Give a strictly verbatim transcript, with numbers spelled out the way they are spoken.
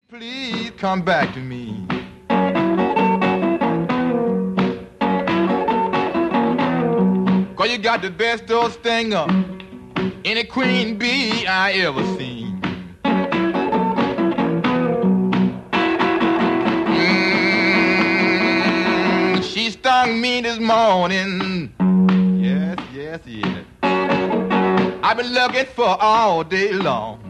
Please come back to me. Cause you got the best old stinger any queen bee I ever seen. Mm, she stung me this morning. Yes, yes, yes. I've been looking for all day long.